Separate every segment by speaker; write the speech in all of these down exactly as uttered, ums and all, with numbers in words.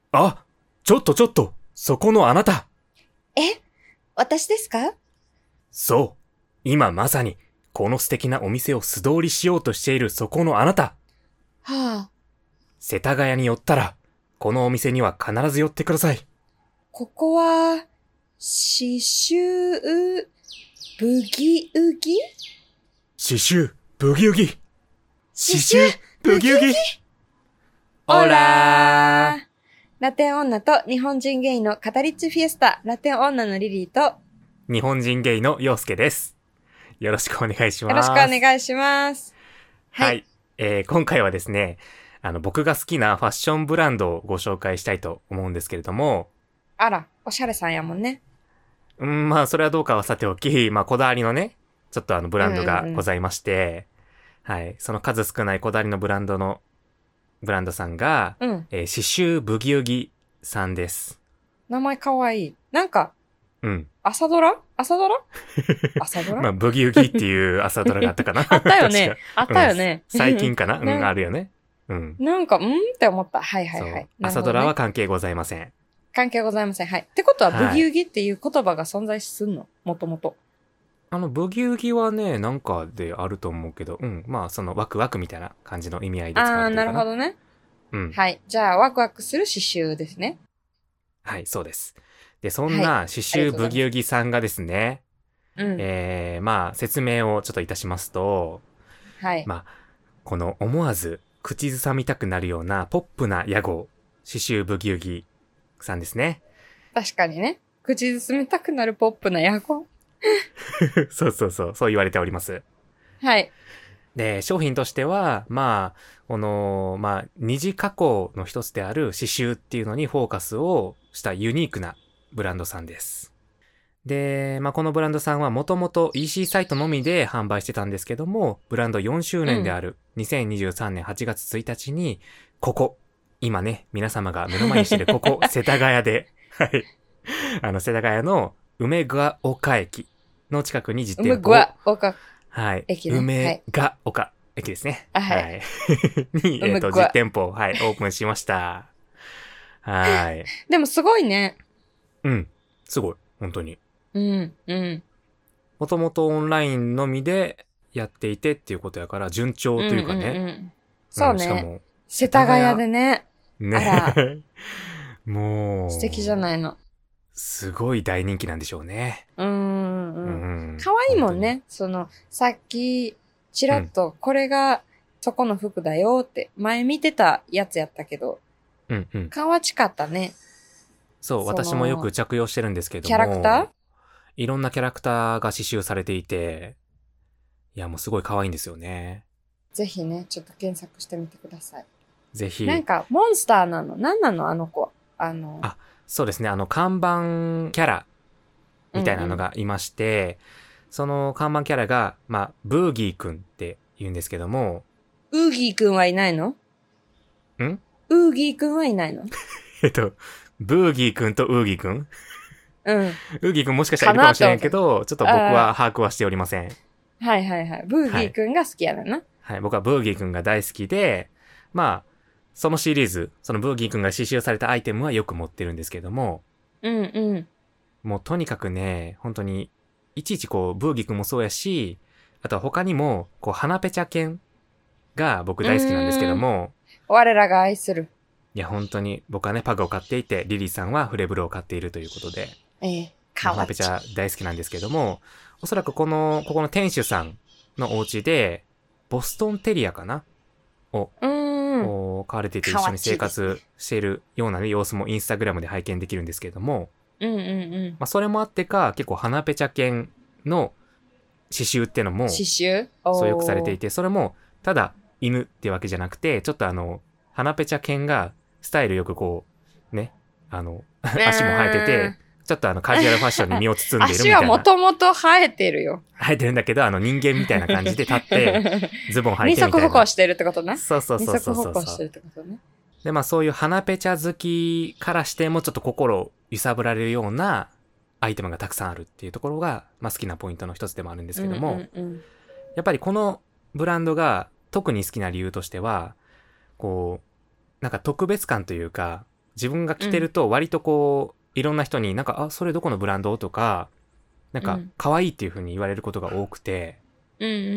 Speaker 1: あ、ちょっとちょっと、そこのあなた。
Speaker 2: え、私ですか？
Speaker 1: そう。今まさに、この素敵なお店を素通りしようとしているそこのあなた。
Speaker 2: はあ、
Speaker 1: 世田谷に寄ったら、このお店には必ず寄ってください。
Speaker 2: ここは、刺繍、ブギウギ？
Speaker 1: 刺繍、ブギウギ。刺
Speaker 2: 繍
Speaker 1: 繍、ブギウギ。
Speaker 2: オラー。ラテン女と日本人ゲイのカタリッチフィエスタ、ラテン女のリリーと、
Speaker 1: 日本人ゲイの陽介です。よろしくお願いします。
Speaker 2: よろしくお願いします。
Speaker 1: はい。はい、えー、今回はですね、あの、僕が好きなファッションブランドをご紹介したいと思うんですけれども。
Speaker 2: あら、おしゃれさんやもんね。
Speaker 1: うん、まあ、それはどうかはさておき、まあ、こだわりのね、ちょっとあの、ブランドがございまして、うんうんうん、はい。その数少ないこだわりのブランドの、ブランドさんが、うん、えー、刺繍ブギウギさんです。
Speaker 2: 名前かわいい。なんか、
Speaker 1: うん。
Speaker 2: 朝ドラ朝ドラ朝ドラ
Speaker 1: まあ、ブギウギっていう朝ドラがあったかな
Speaker 2: あったよね。あったよね、
Speaker 1: うん。最近かなうん、あるよね。うん。
Speaker 2: なんか、うんって思った。はいはいはい。ね、
Speaker 1: 朝ドラは関係ございません。
Speaker 2: 関係ございません。はい。ってことは、ブギウギっていう言葉が存在すんの？もともと。
Speaker 1: あの、ブギウギはね、なんかであると思うけど、うん。まあ、その、ワクワクみたいな感じの意味合いで使われてるかな。ああ、
Speaker 2: なるほどね。
Speaker 1: うん。
Speaker 2: はい。じゃあ、ワクワクする刺繍ですね。
Speaker 1: はい、そうです。で、そんな刺繍ブギウギさんがですね、
Speaker 2: はい、
Speaker 1: えー、まあ、説明をちょっといたしますと、
Speaker 2: はい。
Speaker 1: まあ、この思わず口ずさみたくなるようなポップな屋号、刺繍ブギウギさんですね。
Speaker 2: 確かにね。口ずさみたくなるポップな屋号。
Speaker 1: そうそうそう、そう言われております。
Speaker 2: はい。
Speaker 1: で、商品としては、まあ、この、まあ、二次加工の一つである刺繍っていうのにフォーカスをしたユニークなブランドさんです。で、まあ、このブランドさんはもともと イーシー サイトのみで販売してたんですけども、ブランドよんしゅうねんであるにせんにじゅうさんねんはちがつついたちに、ここ、今ね、皆様が目の前にしてるここ、世田谷で、はい。あの、世田谷の梅ヶ丘駅の近くに実店舗を。
Speaker 2: 梅ヶ丘
Speaker 1: はい。
Speaker 2: 駅ね。
Speaker 1: 梅ヶ丘駅ですね。
Speaker 2: はい。
Speaker 1: はい、に、えっと、実店舗を、はい、オープンしました。はい。
Speaker 2: でもすごいね。
Speaker 1: うん。すごい。本当に。
Speaker 2: うん、うん。
Speaker 1: もともとオンラインのみでやっていてっていうことやから、順調というかね。うんうんうん、
Speaker 2: そうね。しかも、世田谷でね。
Speaker 1: ね。
Speaker 2: あら。
Speaker 1: もう。
Speaker 2: 素敵じゃないの。
Speaker 1: すごい大人気なんでしょうね。
Speaker 2: うん、うん。可愛いもんね。その、さっき、ちらっと、これが、そこの服だよって、前見てたやつやったけど。
Speaker 1: うんうん。
Speaker 2: 可愛かったね。
Speaker 1: そう、私もよく着用してるんですけども。
Speaker 2: キャラクター？
Speaker 1: いろんなキャラクターが刺繍されていて、いや、もうすごい可愛いんですよね。
Speaker 2: ぜひね、ちょっと検索してみてください。
Speaker 1: ぜひ。
Speaker 2: なんか、モンスターなの？何なのあの子。あの。
Speaker 1: あ、そうですね。あの、看板キャラみたいなのがいまして、うんうん、その看板キャラが、まあ、ブーギーくんって言うんですけども。
Speaker 2: ウーギーくんはいないの？
Speaker 1: ん？
Speaker 2: ウーギーくんはいないの？
Speaker 1: えっと、ブーギーくんとウーギーくん
Speaker 2: うん。
Speaker 1: ウーギーくんもしかしたらいるかもしれんけど、ちょっと僕は把握はしておりません。
Speaker 2: はいはいはい。ブーギーくんが好きやだな、はい。
Speaker 1: はい、僕はブーギーくんが大好きで、まあ、そのシリーズ、そのブーギーくんが刺繍されたアイテムはよく持ってるんですけども。
Speaker 2: うんうん。
Speaker 1: もうとにかくね、本当に、いちいちこう、ブーギーくんもそうやし、あとは他にも、こう、花ペチャ犬が僕大好きなんですけども。
Speaker 2: 我らが愛する。
Speaker 1: いや、本当に、僕はね、パグを飼っていて、リリーさんはフレブルを飼っているということで。
Speaker 2: ええ、かわいい。
Speaker 1: 花ペチャ大好きなんですけども、おそらくこの、ここの店主さんのお家で、ボストンテリアかなを、うん、飼われていて一緒に生活しているような、ね、様子もインスタグラムで拝見できるんですけども、
Speaker 2: うんうんうん。
Speaker 1: まあ、それもあってか、結構花ペチャ犬の刺繍ってのも、
Speaker 2: 刺繍
Speaker 1: そうよくされていて、それも、ただ犬ってわけじゃなくて、ちょっとあの、花ペチャ犬がスタイルよくこう、ね、あの、足も生えてて、ちょっとあのカジュアルファッションに身を包んでいるみたいな。
Speaker 2: 足はもともと生えてるよ。
Speaker 1: 生えてるんだけど、あの人間みたいな感じで立って、ズボン履いてみたいな。
Speaker 2: 二足歩行してるってことね。
Speaker 1: そうそうそうそうそう。
Speaker 2: 二足歩行してるってことね。
Speaker 1: で、まあそういう花ペチャ好きからしてもちょっと心を揺さぶられるようなアイテムがたくさんあるっていうところが、まあ好きなポイントの一つでもあるんですけども、うんうんうん、やっぱりこのブランドが特に好きな理由としては、こう、なんか特別感というか、 自分が着てると割とこう、いろんな人になんか、あ、それどこのブランドとか、なんか、可愛いっていう風に言われることが多くて、
Speaker 2: うんうんうん。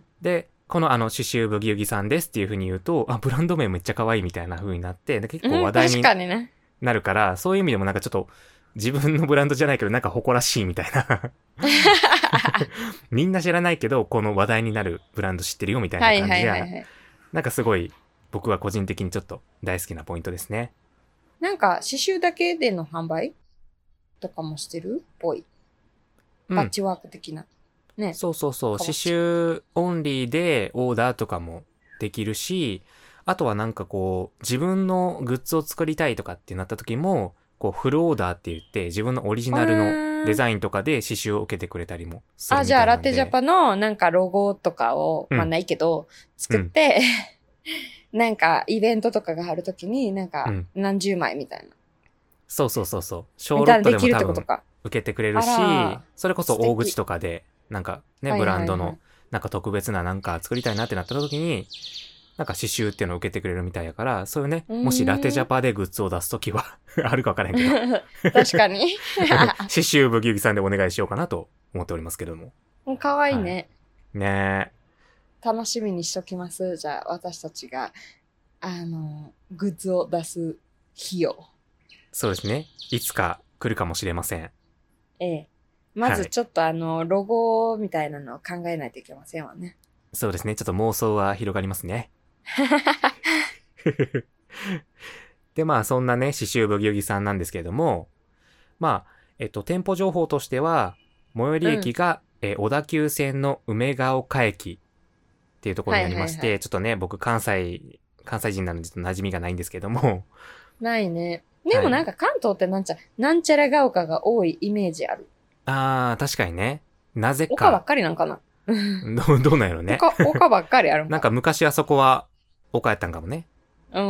Speaker 1: で、このあの、刺繍ブギウギさんですっていう風に言うと、あ、ブランド名めっちゃ可愛いみたいな風になって、で結構話題に
Speaker 2: 確かにね。
Speaker 1: なるから、そういう意味でもなんかちょっと、自分のブランドじゃないけど、なんか誇らしいみたいな。みんな知らないけど、この話題になるブランド知ってるよみたいな感じ
Speaker 2: はいはい
Speaker 1: が、
Speaker 2: はいはい。
Speaker 1: なんかすごい、僕は個人的にちょっと大好きなポイントですね。
Speaker 2: なんか、刺繍だけでの販売とかもしてるっぽい。パッチワーク的な。うん、ね。
Speaker 1: そうそうそう。刺繍オンリーでオーダーとかもできるし、あとはなんかこう、自分のグッズを作りたいとかってなった時も、こう、フルオーダーって言って、自分のオリジナルのデザインとかで刺繍を受けてくれたりもするみたいなので。
Speaker 2: あ、じゃあ、ラテジャパのなんかロゴとかを、うん、まあないけど、作って、うん、なんかイベントとかがあるときに、なんか何十枚みたいな。
Speaker 1: そうそうそうそう。ショーロットでも多分受けてくれるし、それこそ大口とかで、なんかね、ブランドの、なんか特別ななんか作りたいなってなった時に、なんか刺繍っていうのを受けてくれるみたいやから、そういうね、もしラテジャパでグッズを出すときは、あるかわからへんけ
Speaker 2: ど。確かに。
Speaker 1: 刺繍ブギウギさんでお願いしようかなと思っておりますけども。
Speaker 2: かわいいね。
Speaker 1: はい、ね
Speaker 2: え。楽しみにしときます。じゃあ、私たちが、あの、グッズを出す日を。
Speaker 1: そうですね。いつか来るかもしれません。
Speaker 2: ええ。まずちょっとあの、はい、ロゴみたいなのを考えないといけませんわね。
Speaker 1: そうですね。ちょっと妄想は広がりますね。で、まあ、そんなね、刺繍ブギウギさんなんですけれども、まあ、えっと、店舗情報としては、最寄り駅が、うん、え小田急線の梅ヶ丘駅っていうところになりまして、はいはいはい、ちょっとね、僕、関西、関西人なのでちょっと馴染みがないんですけども。
Speaker 2: ないね。でもなんか関東ってなんちゃ、はい、なんちゃらが丘が多いイメージある。
Speaker 1: あー、確かにね。なぜか。
Speaker 2: 丘ばっかりなんかな。
Speaker 1: どう、どうなんやろね。
Speaker 2: 丘、丘ばっかりある
Speaker 1: なんか昔あそこは丘やったんかもね。
Speaker 2: うん。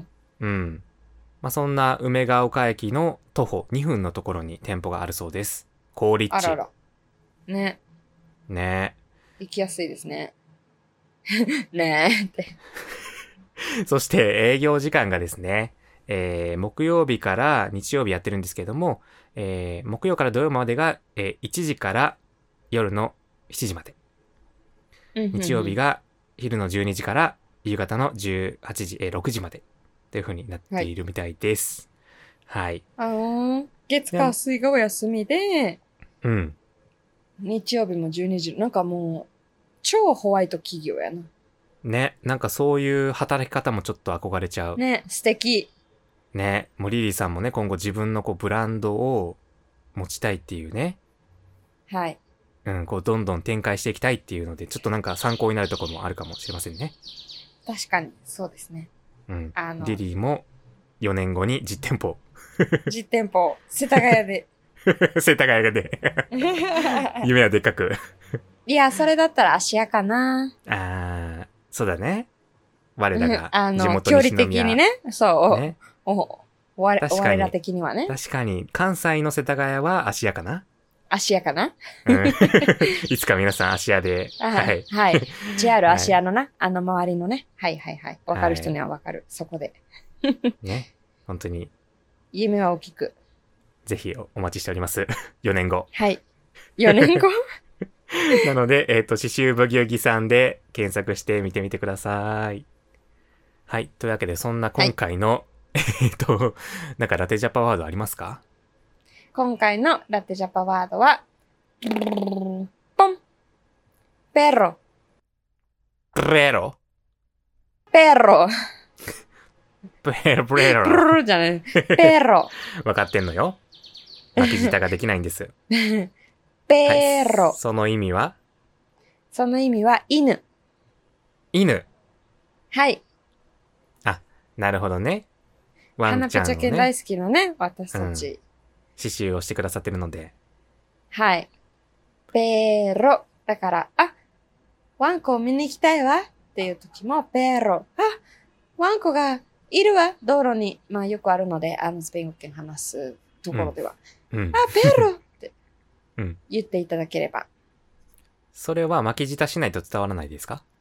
Speaker 1: うん。まあ、そんな梅ヶ丘駅の徒歩にふんのところに店舗があるそうです。好立地。
Speaker 2: あらら。ね。
Speaker 1: ね
Speaker 2: 行きやすいですね。ねえって。
Speaker 1: そして営業時間がですね、えー、木曜日から日曜日やってるんですけども、えー、木曜から土曜までが、えー、いちじから夜のしちじまで。日曜日が昼のじゅうにじから夕方のじゅうはちじ、えー、ろくじまでという風になっているみたいです。はい。
Speaker 2: はい、あの月火水がお休みで、
Speaker 1: うん。
Speaker 2: 日曜日もじゅうにじ。なんかもう、超ホワイト企業やな。
Speaker 1: ね。なんかそういう働き方もちょっと憧れちゃう。
Speaker 2: ね。素敵。
Speaker 1: ね。もうリリーさんもね、今後自分のこうブランドを持ちたいっていうね。
Speaker 2: はい。
Speaker 1: うん、こうどんどん展開していきたいっていうので、ちょっとなんか参考になるところもあるかもしれませんね。
Speaker 2: 確かに、そうですね。
Speaker 1: うん。あのリリーもよねんごに実店舗。
Speaker 2: 実店舗、世田谷で。
Speaker 1: 世田谷で。夢はでっかく。
Speaker 2: いや、それだったら芦屋かな。
Speaker 1: あー、そうだね。我らが
Speaker 2: あの、
Speaker 1: 地元
Speaker 2: 距離的にね。そう。ね、お我我ら的にはね。
Speaker 1: 確かに、関西の世田谷は芦屋かな。
Speaker 2: 芦屋かな、
Speaker 1: うん、いつか皆さん芦屋で。
Speaker 2: はい。はい。ジェイアール 芦屋のな、はい、あの周りのね。はいはいはい。わかる人にはわかる。はい、そこで。
Speaker 1: ね。本当に。
Speaker 2: 夢は大きく。
Speaker 1: ぜひお待ちしております。よねんご。
Speaker 2: はい。よねんご
Speaker 1: なので、えっ、ー、と、刺繍ブギウギさんで検索してみてみてください。はい。というわけで、そんな今回の、はい、えっと、なんかラテジャパワードありますか？
Speaker 2: 今回のラテジャパワードは、ポンペロ。
Speaker 1: ペロ
Speaker 2: ペロ。
Speaker 1: ペロ、ペロ。
Speaker 2: プルルじゃない。ペロ。
Speaker 1: わかってんのよ。巻き舌ができないんです。
Speaker 2: ペロ、はい。
Speaker 1: その意味は？
Speaker 2: その意味は、犬。
Speaker 1: 犬。
Speaker 2: はい。
Speaker 1: あ、なるほどね。ワンちゃんのね。
Speaker 2: 花ペチャ犬大好きのね、私たち。うん、
Speaker 1: 刺繍をしてくださってるので。
Speaker 2: はい。ペロ。だから、あ、ワンコを見に行きたいわっていう時も、ペロ。あ、ワンコがいるわ道路に。まあよくあるので、あのスペイン語圏話すところでは。
Speaker 1: うんうん、
Speaker 2: あ、ペロって
Speaker 1: 言
Speaker 2: っていただければ。
Speaker 1: それは巻き舌しないと伝わらないですか？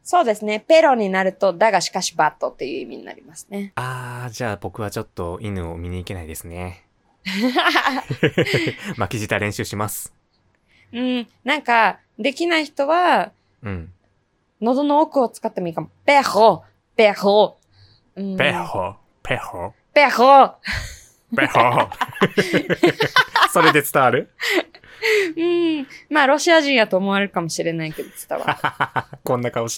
Speaker 2: そうですね。ペロになると、だがしかしバットっていう意味になりますね。
Speaker 1: あー、じゃあ僕はちょっと犬を見に行けないですね。巻き舌練習します。
Speaker 2: うん。なんか、できない人は、
Speaker 1: うん。
Speaker 2: 喉の奥を使ってもいいかも。ペホペホ、うん、
Speaker 1: ペホペホ
Speaker 2: ペホ
Speaker 1: ペホそれで伝わる？
Speaker 2: うん。まあ、ロシア人やと思われるかもしれないけど、伝わる。
Speaker 1: こんな顔して。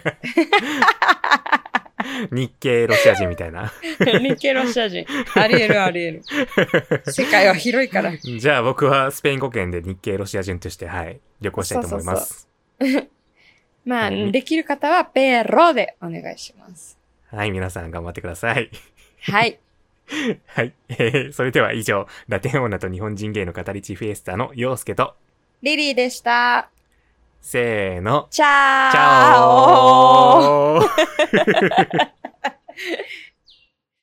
Speaker 1: 日系ロシア人みたいな。
Speaker 2: 日系ロシア人。あり得るあり得る。世界は広いから。
Speaker 1: じゃあ僕はスペイン語圏で日系ロシア人として、はい、旅行したいと思います。
Speaker 2: そうそうそうまあ、できる方はペロでお願いします。
Speaker 1: はい、皆さん頑張ってください。
Speaker 2: はい。
Speaker 1: はい、えー。それでは以上、ラテン女と日本人芸の語り地フィエスタの陽介と、
Speaker 2: リリーでした。
Speaker 1: せーの。
Speaker 2: チャー
Speaker 1: チャオー